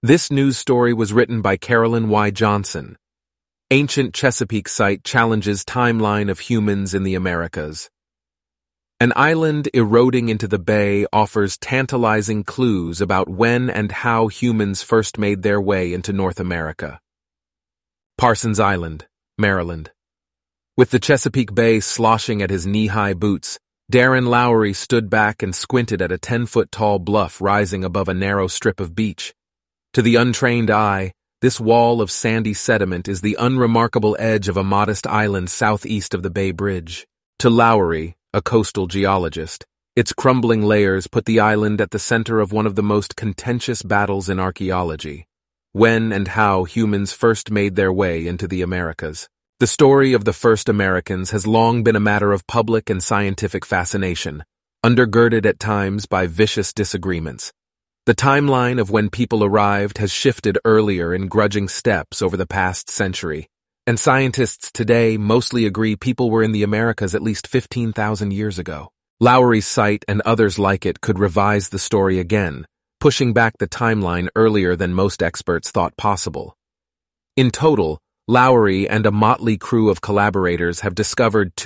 This news story was written by Carolyn Y. Johnson. Ancient Chesapeake Site challenges timeline of humans in the Americas. An island eroding into the bay offers tantalizing clues about when and how humans first made their way into North America. Parsons Island, Maryland. With the Chesapeake Bay sloshing at his knee-high boots, Darren Lowry stood back and squinted at a 10-foot-tall bluff rising above a narrow strip of beach. To the untrained eye, this wall of sandy sediment is the unremarkable edge of a modest island southeast of the Bay Bridge. To Lowry, a coastal geologist, its crumbling layers put the island at the center of one of the most contentious battles in archaeology: when and how humans first made their way into the Americas. The story of the first Americans has long been a matter of public and scientific fascination, undergirded at times by vicious disagreements. The timeline of when people arrived has shifted earlier in grudging steps over the past century, and scientists today mostly agree people were in the Americas at least 15,000 years ago. Lowry's site and others like it could revise the story again, pushing back the timeline earlier than most experts thought possible. In total, Lowry and a motley crew of collaborators have discovered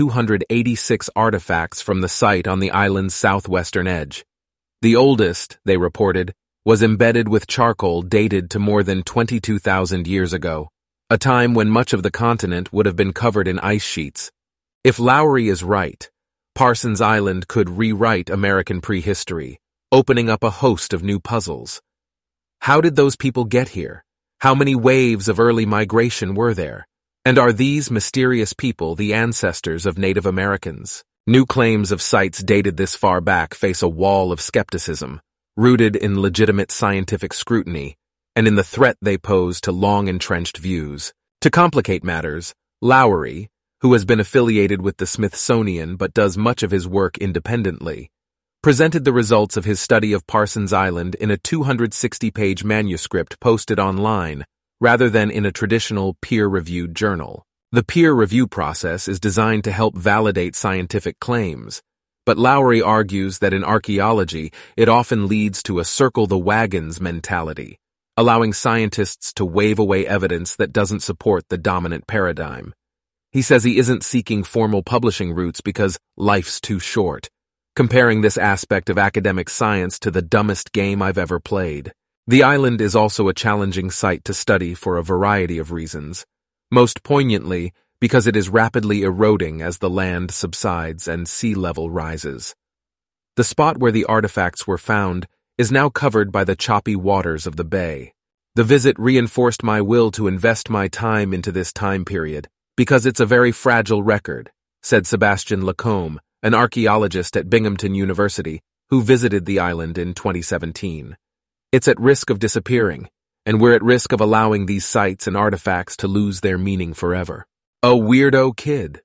286 artifacts from the site on the island's southwestern edge. The oldest, they reported, was embedded with charcoal dated to more than 22,000 years ago, a time when much of the continent would have been covered in ice sheets. If Lowry is right, Parsons Island could rewrite American prehistory, opening up a host of new puzzles. How did those people get here? How many waves of early migration were there? And are these mysterious people the ancestors of Native Americans? New claims of sites dated this far back face a wall of skepticism, rooted in legitimate scientific scrutiny, and in the threat they pose to long-entrenched views. To complicate matters, Lowry, who has been affiliated with the Smithsonian but does much of his work independently, presented the results of his study of Parsons Island in a 260-page manuscript posted online, rather than in a traditional peer-reviewed journal. The peer review process is designed to help validate scientific claims, but Lowry argues that in archaeology, it often leads to a circle-the-wagons mentality, allowing scientists to wave away evidence that doesn't support the dominant paradigm. He says he isn't seeking formal publishing routes because life's too short, comparing this aspect of academic science to the dumbest game I've ever played. The island is also a challenging site to study for a variety of reasons, most poignantly because it is rapidly eroding as the land subsides and sea level rises. The spot where the artifacts were found is now covered by the choppy waters of the bay. The visit reinforced my will to invest my time into this time period, because it's a very fragile record, said Sebastian Lacombe, an archaeologist at Binghamton University, who visited the island in 2017. It's at risk of disappearing, and we're at risk of allowing these sites and artifacts to lose their meaning forever. A weirdo kid.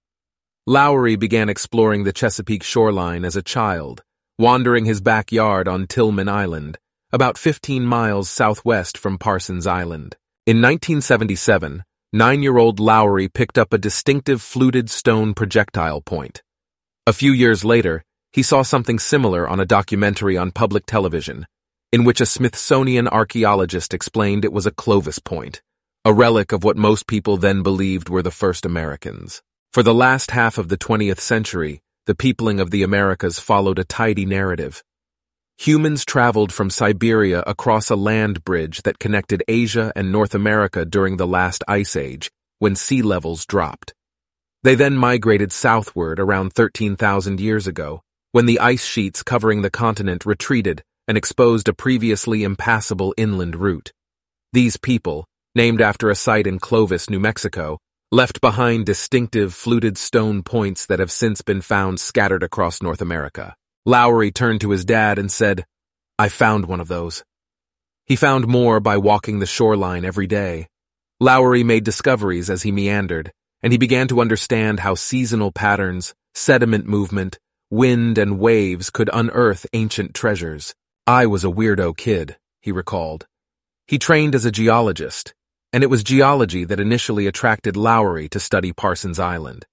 Lowry began exploring the Chesapeake shoreline as a child, wandering his backyard on Tillman Island, about 15 miles southwest from Parsons Island. In 1977, 9-year-old Lowry picked up a distinctive fluted stone projectile point. A few years later, he saw something similar on a documentary on public television, in which a Smithsonian archaeologist explained it was a Clovis point, a relic of what most people then believed were the first Americans. For the last half of the 20th century, the peopling of the Americas followed a tidy narrative. Humans traveled from Siberia across a land bridge that connected Asia and North America during the last ice age, when sea levels dropped. They then migrated southward around 13,000 years ago, when the ice sheets covering the continent retreated and exposed a previously impassable inland route. These people, named after a site in Clovis, New Mexico, left behind distinctive fluted stone points that have since been found scattered across North America. Lowry turned to his dad and said, "I found one of those." He found more by walking the shoreline every day. Lowry made discoveries as he meandered, and he began to understand how seasonal patterns, sediment movement, wind, and waves could unearth ancient treasures. "I was a weirdo kid," he recalled. He trained as a geologist, and it was geology that initially attracted Lowry to study Parsons Island.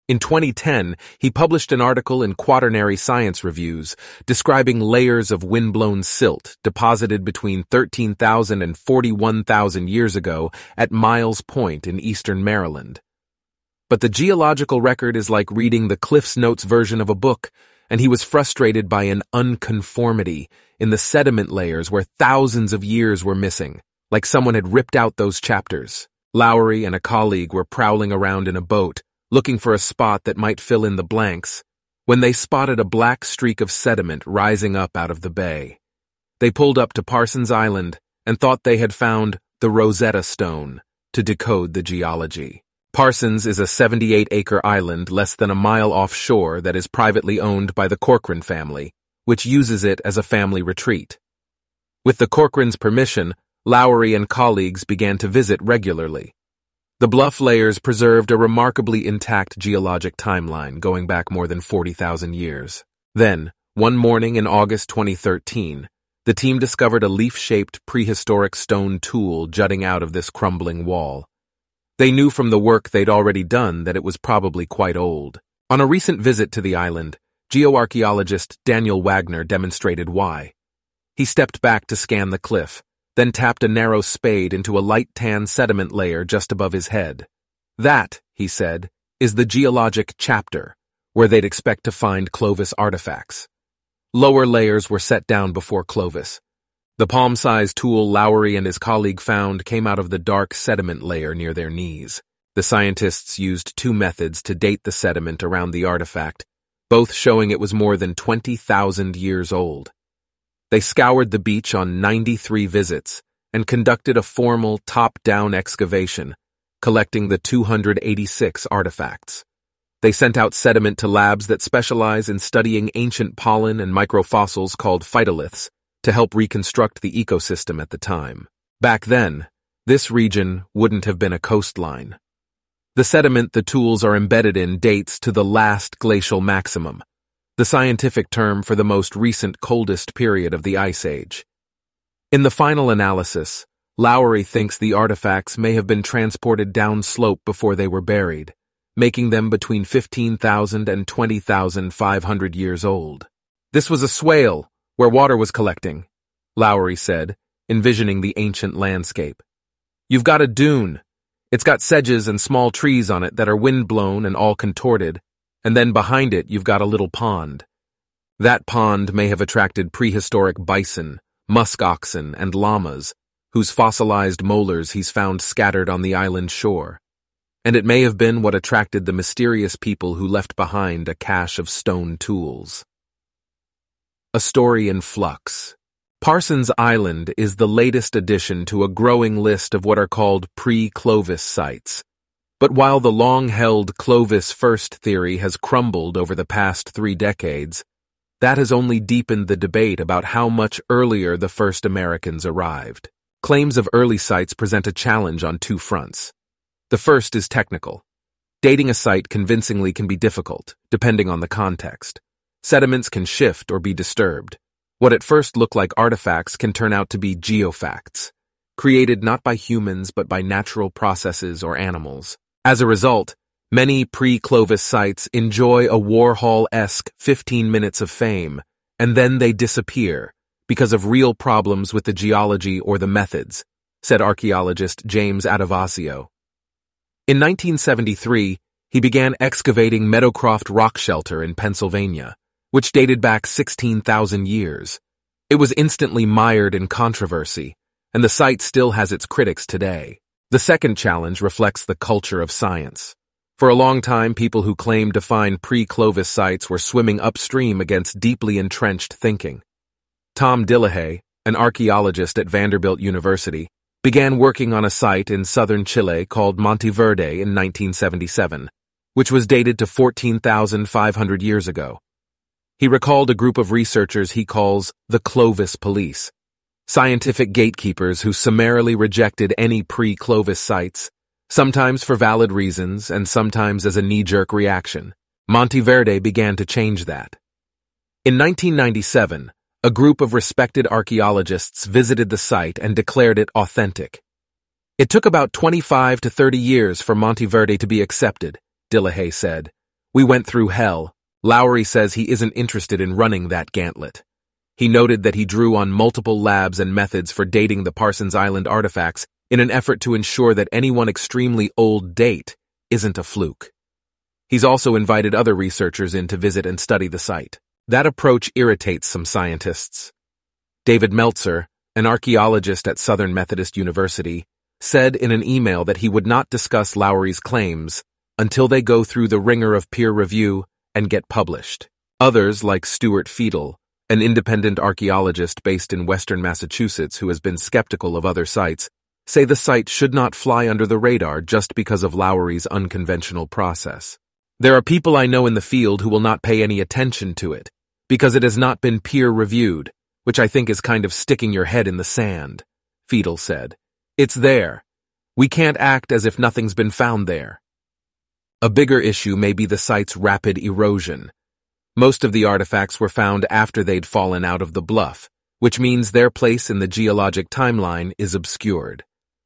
In 2010, he published an article in Quaternary Science Reviews describing layers of windblown silt deposited between 13,000 and 41,000 years ago at Miles Point in eastern Maryland. But the geological record is like reading the Cliff's Notes version of a book, and he was frustrated by an unconformity in the sediment layers where thousands of years were missing, like someone had ripped out those chapters. Lowry and a colleague were prowling around in a boat, looking for a spot that might fill in the blanks, when they spotted a black streak of sediment rising up out of the bay. They pulled up to Parsons Island and thought they had found the Rosetta Stone to decode the geology. Parsons is a 78-acre island less than a mile offshore that is privately owned by the Corcoran family, which uses it as a family retreat. With the Corcorans' permission, Lowry and colleagues began to visit regularly. The bluff layers preserved a remarkably intact geologic timeline going back more than 40,000 years. Then, one morning in August 2013, the team discovered a leaf-shaped prehistoric stone tool jutting out of this crumbling wall. They knew from the work they'd already done that it was probably quite old. On a recent visit to the island, geoarchaeologist Daniel Wagner demonstrated why. He stepped back to scan the cliff, then tapped a narrow spade into a light tan sediment layer just above his head. That, he said, is the geologic chapter, where they'd expect to find Clovis artifacts. Lower layers were set down before Clovis. The palm-sized tool Lowry and his colleague found came out of the dark sediment layer near their knees. The scientists used two methods to date the sediment around the artifact, both showing it was more than 20,000 years old. They scoured the beach on 93 visits and conducted a formal top-down excavation, collecting the 286 artifacts. They sent out sediment to labs that specialize in studying ancient pollen and microfossils called phytoliths to help reconstruct the ecosystem at the time. Back then, this region wouldn't have been a coastline. The sediment the tools are embedded in dates to the last glacial maximum, the scientific term for the most recent coldest period of the Ice Age. In the final analysis, Lowry thinks the artifacts may have been transported downslope before they were buried, making them between 15,000 and 20,500 years old. This was a swale, where water was collecting, Lowry said, envisioning the ancient landscape. You've got a dune. It's got sedges and small trees on it that are wind-blown and all contorted, and then behind it you've got a little pond. That pond may have attracted prehistoric bison, musk oxen, and llamas, whose fossilized molars he's found scattered on the island shore. And it may have been what attracted the mysterious people who left behind a cache of stone tools. A story in flux. Parsons Island is the latest addition to a growing list of what are called pre-Clovis sites. But while the long-held Clovis first theory has crumbled over the past 3 decades, that has only deepened the debate about how much earlier the first Americans arrived. Claims of early sites present a challenge on 2 fronts. The first is technical. Dating a site convincingly can be difficult, depending on the context. Sediments can shift or be disturbed. What at first look like artifacts can turn out to be geofacts, created not by humans but by natural processes or animals. As a result, many pre-Clovis sites enjoy a Warhol-esque 15 minutes of fame, and then they disappear because of real problems with the geology or the methods, said archaeologist James Adovasio. In 1973, he began excavating Meadowcroft Rock Shelter in Pennsylvania, which dated back 16,000 years. It was instantly mired in controversy, and the site still has its critics today. The second challenge reflects the culture of science. For a long time, people who claimed to find pre-Clovis sites were swimming upstream against deeply entrenched thinking. Tom Dillehay, an archaeologist at Vanderbilt University, began working on a site in southern Chile called Monteverde in 1977, which was dated to 14,500 years ago. He recalled a group of researchers he calls the Clovis Police, scientific gatekeepers who summarily rejected any pre-Clovis sites, sometimes for valid reasons and sometimes as a knee-jerk reaction. Monteverde began to change that. In 1997, a group of respected archaeologists visited the site and declared it authentic. It took about 25 to 30 years for Monteverde to be accepted, Dillehay said. We went through hell. Lowry says he isn't interested in running that gauntlet. He noted that he drew on multiple labs and methods for dating the Parsons Island artifacts in an effort to ensure that any one extremely old date isn't a fluke. He's also invited other researchers in to visit and study the site. That approach irritates some scientists. David Meltzer, an archaeologist at Southern Methodist University, said in an email that he would not discuss Lowry's claims until they go through the ringer of peer review and get published. Others, like Stuart Fiedel, an independent archaeologist based in western Massachusetts who has been skeptical of other sites, say the site should not fly under the radar just because of Lowry's unconventional process. There are people I know in the field who will not pay any attention to it because it has not been peer-reviewed, which I think is kind of sticking your head in the sand, Fiedel said. It's there. We can't act as if nothing's been found there. A bigger issue may be the site's rapid erosion. Most of the artifacts were found after they'd fallen out of the bluff, which means their place in the geologic timeline is obscured.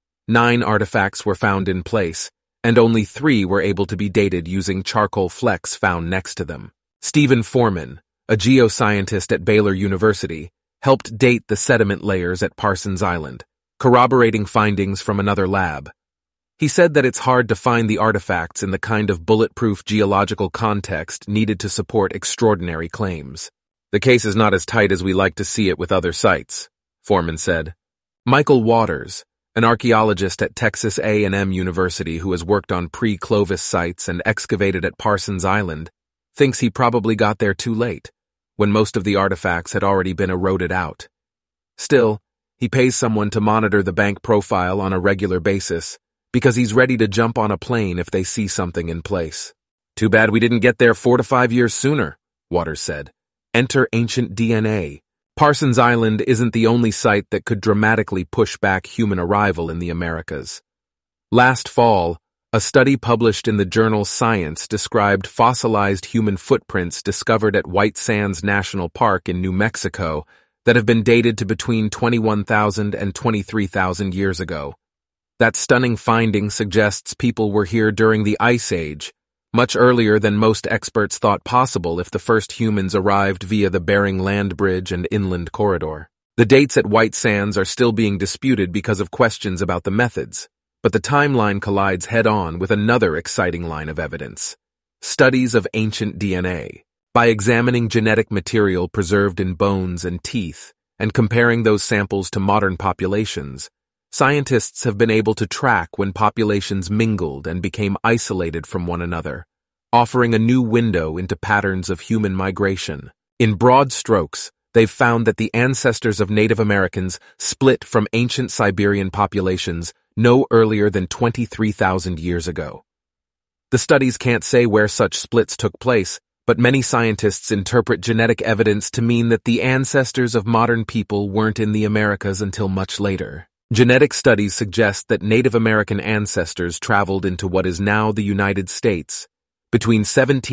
9 artifacts were found in place, and only 3 were able to be dated using charcoal flecks found next to them. Stephen Foreman, a geoscientist at Baylor University, helped date the sediment layers at Parsons Island, corroborating findings from another lab. He said that it's hard to find the artifacts in the kind of bulletproof geological context needed to support extraordinary claims. The case is not as tight as we like to see it with other sites, Foreman said. Michael Waters, an archaeologist at Texas A&M University who has worked on pre-Clovis sites and excavated at Parsons Island, thinks he probably got there too late, when most of the artifacts had already been eroded out. Still, he pays someone to monitor the bank profile on a regular basis because he's ready to jump on a plane if they see something in place. Too bad we didn't get there 4 to 5 years sooner, Waters said. Enter ancient DNA. Parsons Island isn't the only site that could dramatically push back human arrival in the Americas. Last fall, a study published in the journal Science described fossilized human footprints discovered at White Sands National Park in New Mexico that have been dated to between 21,000 and 23,000 years ago. That stunning finding suggests people were here during the Ice Age, much earlier than most experts thought possible if the first humans arrived via the Bering Land Bridge and inland corridor. The dates at White Sands are still being disputed because of questions about the methods, but the timeline collides head-on with another exciting line of evidence: studies of ancient DNA. By examining genetic material preserved in bones and teeth and comparing those samples to modern populations, scientists have been able to track when populations mingled and became isolated from one another, offering a new window into patterns of human migration. In broad strokes, they've found that the ancestors of Native Americans split from ancient Siberian populations no earlier than 23,000 years ago. The studies can't say where such splits took place, but many scientists interpret genetic evidence to mean that the ancestors of modern people weren't in the Americas until much later. Genetic studies suggest that Native American ancestors traveled into what is now the United States between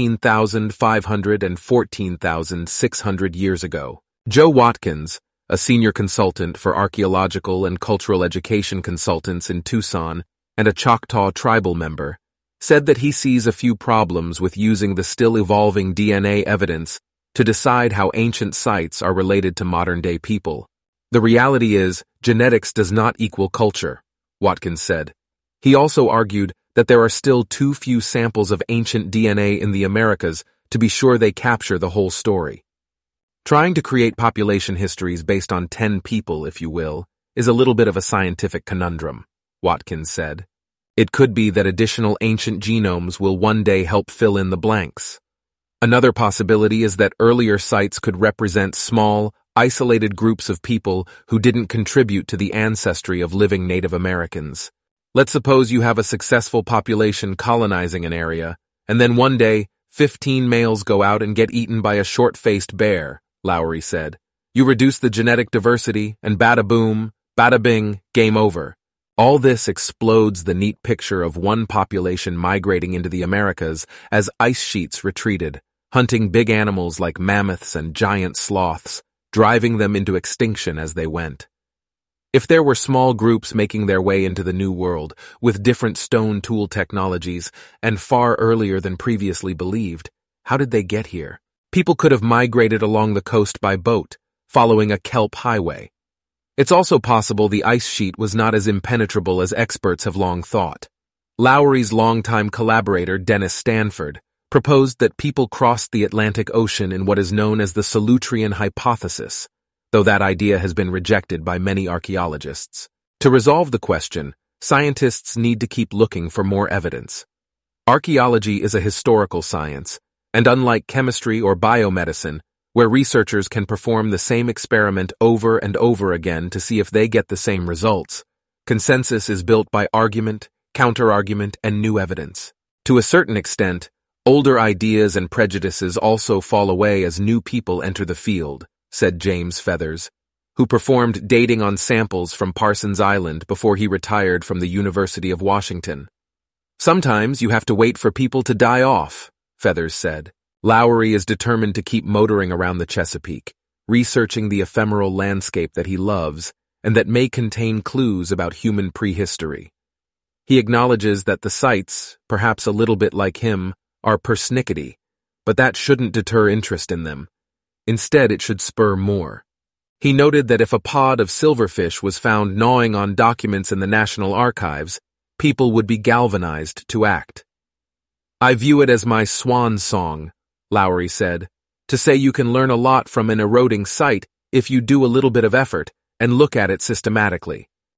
17,500 and 14,600 years ago. Joe Watkins, a senior consultant for archaeological and cultural education consultants in Tucson and a Choctaw tribal member, said that he sees a few problems with using the still evolving DNA evidence to decide how ancient sites are related to modern-day people. The reality is, genetics does not equal culture, Watkins said. He also argued that there are still too few samples of ancient DNA in the Americas to be sure they capture the whole story. Trying to create population histories based on 10 people, if you will, is a little bit of a scientific conundrum, Watkins said. It could be that additional ancient genomes will one day help fill in the blanks. Another possibility is that earlier sites could represent small, isolated groups of people who didn't contribute to the ancestry of living Native Americans. Let's suppose you have a successful population colonizing an area, and then one day, 15 males go out and get eaten by a short-faced bear, Lowry said. You reduce the genetic diversity, and bada boom, bada bing, game over. All this explodes the neat picture of one population migrating into the Americas as ice sheets retreated, hunting big animals like mammoths and giant sloths, driving them into extinction as they went. If there were small groups making their way into the New World, with different stone tool technologies, and far earlier than previously believed, how did they get here? People could have migrated along the coast by boat, following a kelp highway. It's also possible the ice sheet was not as impenetrable as experts have long thought. Lowry's longtime collaborator, Dennis Stanford, proposed that people crossed the Atlantic Ocean in what is known as the Solutrean hypothesis, though that idea has been rejected by many archaeologists. To resolve the question, scientists need to keep looking for more evidence. Archaeology is a historical science, and unlike chemistry or biomedicine, where researchers can perform the same experiment over and over again to see if they get the same results, consensus is built by argument, counter-argument, and new evidence. To a certain extent, older ideas and prejudices also fall away as new people enter the field, said James Feathers, who performed dating on samples from Parsons Island before he retired from the University of Washington. Sometimes you have to wait for people to die off, Feathers said. Lowry is determined to keep motoring around the Chesapeake, researching the ephemeral landscape that he loves and that may contain clues about human prehistory. He acknowledges that the sites, perhaps a little bit like him, are persnickety, but that shouldn't deter interest in them. Instead, it should spur more. He noted that if a pod of silverfish was found gnawing on documents in the National Archives, people would be galvanized to act. I view it as my swan song, Lowry said, to say you can learn a lot from an eroding site if you do a little bit of effort and look at it systematically.